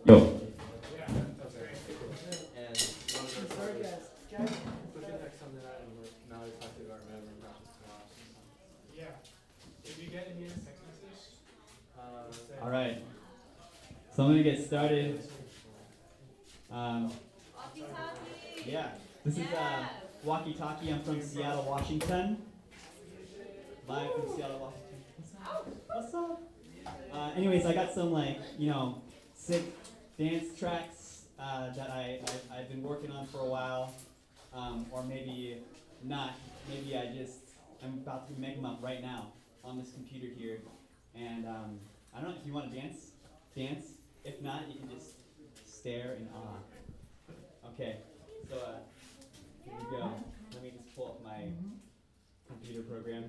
Yo. All right. So I'm going to get started. Yeah. This is Walkie Talkie. I'm from Seattle, Washington. Live from Seattle, Washington. What's up? Anyways, I got some sick dance tracks that I've been working on for a while, or maybe not. Maybe I'm about to make them up right now on this computer here, and I don't know if you want to dance. If not, you can just stare in awe. Okay, so here we go. Let me just pull up my computer program.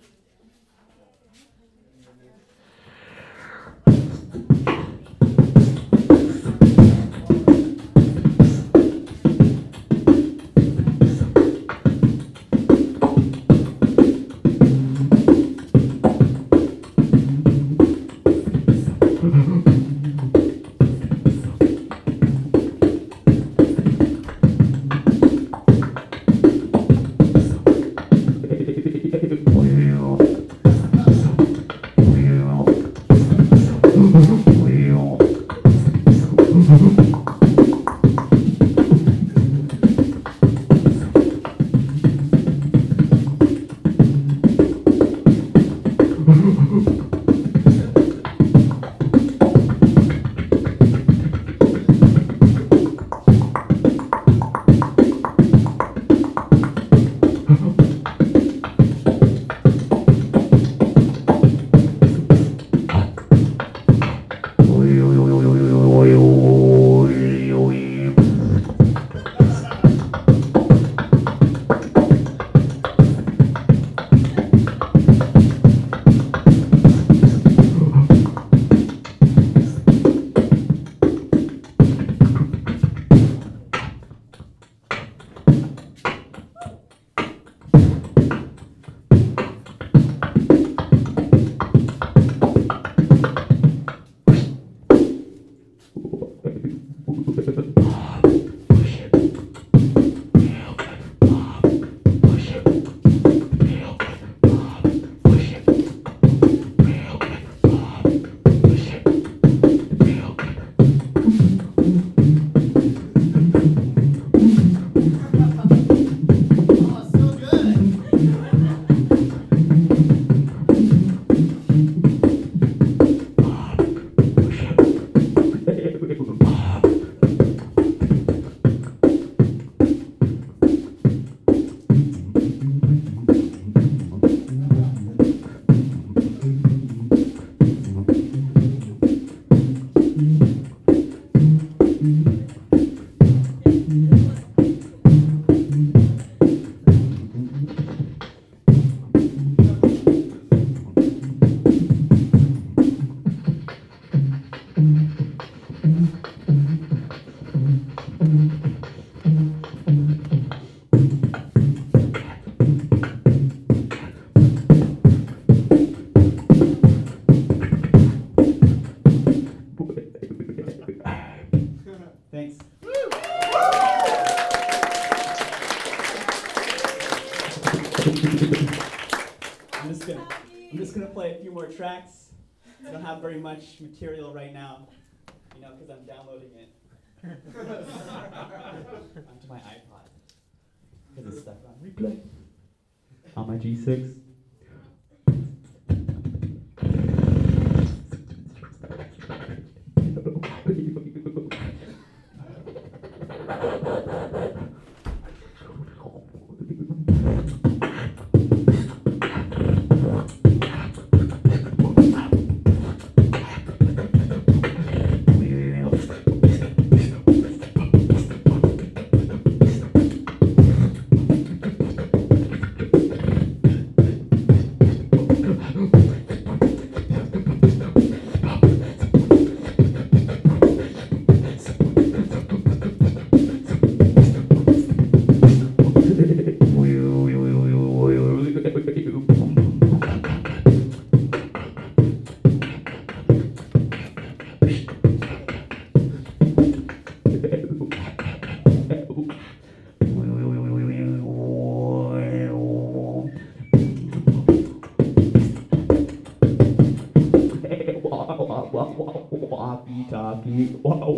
Thanks. I'm just gonna play a few more tracks. I don't have very much material right now, because I'm downloading it onto my iPod. Because it's stuck on replay on my G6.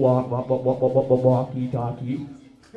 walkie-talkie.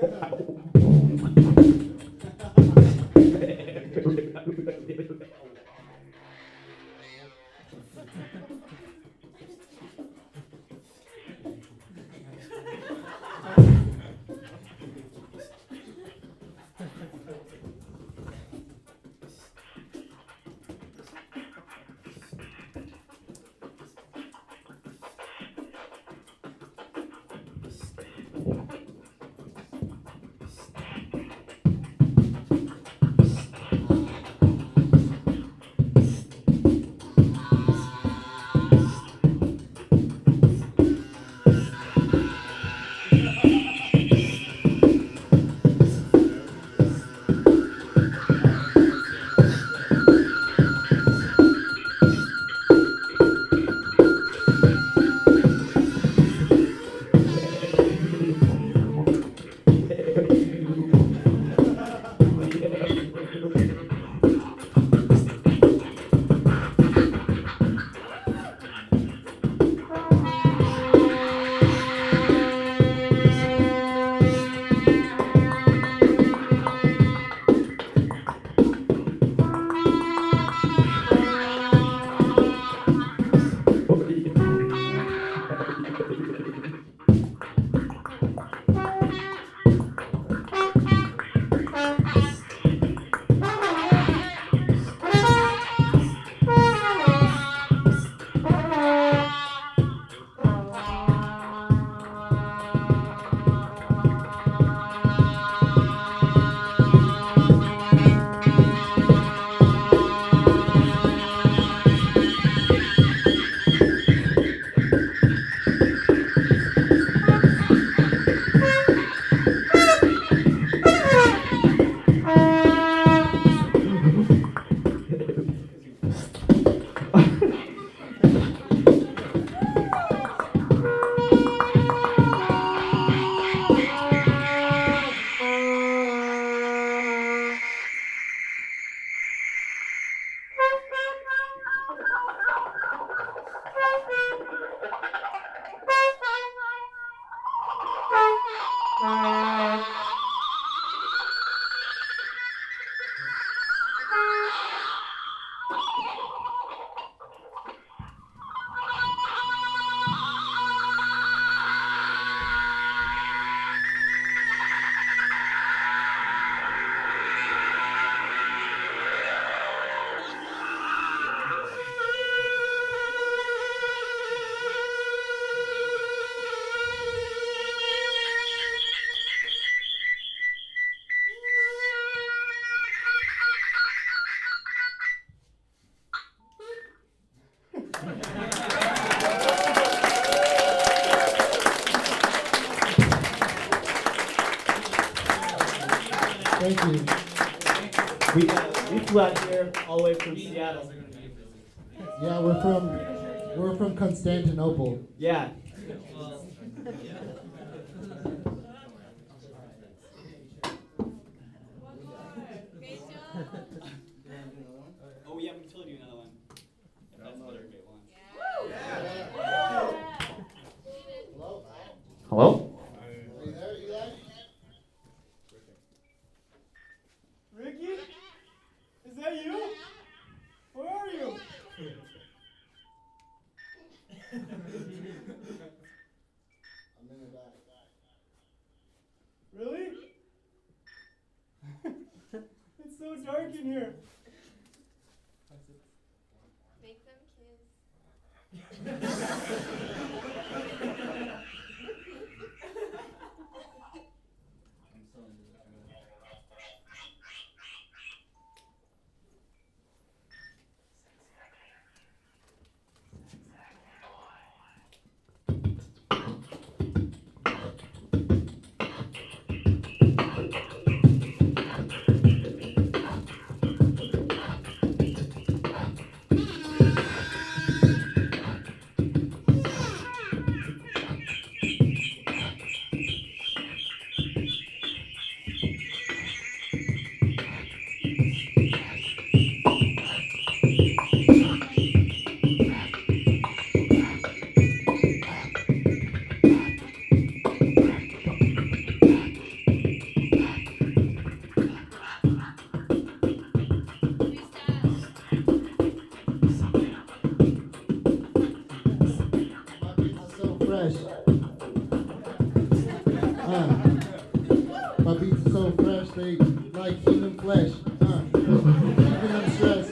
Thank you. We flew out here all the way from Seattle. Yeah, we're from Constantinople. Yeah. Oh yeah, we can totally do another one. If that's another great one. Hello? Are you there, Eli? Ricky? Is that you? Where are you? I'm in the back. Really? It's so dark in here. Make them kiss. My beats are so fresh, they like human flesh. Keeping them stressed.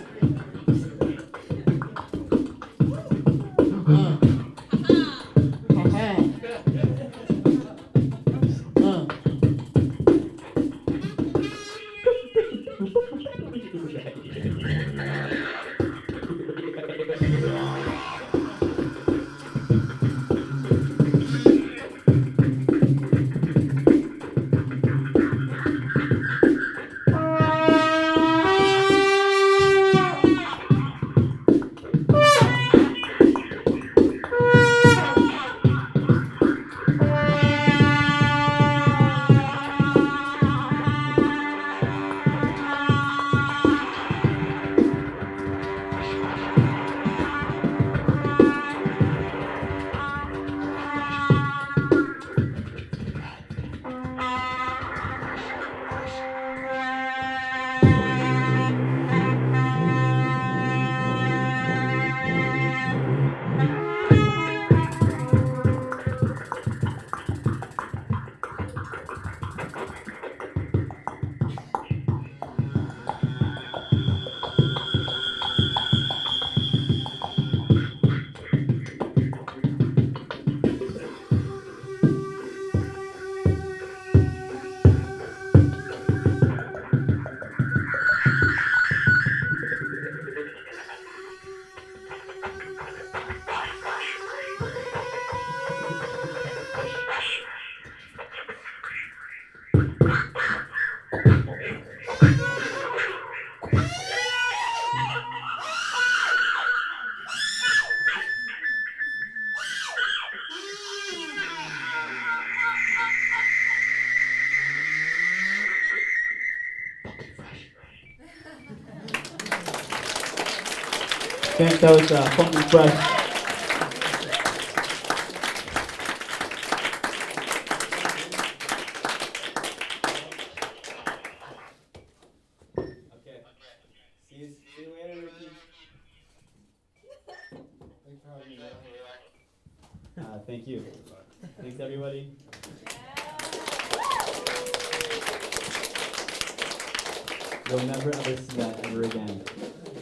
Thanks, that was Funky Fresh. Okay. See you later, Ricky. Thanks for having me. Thank you. Thanks, everybody. You'll never ever see that ever again.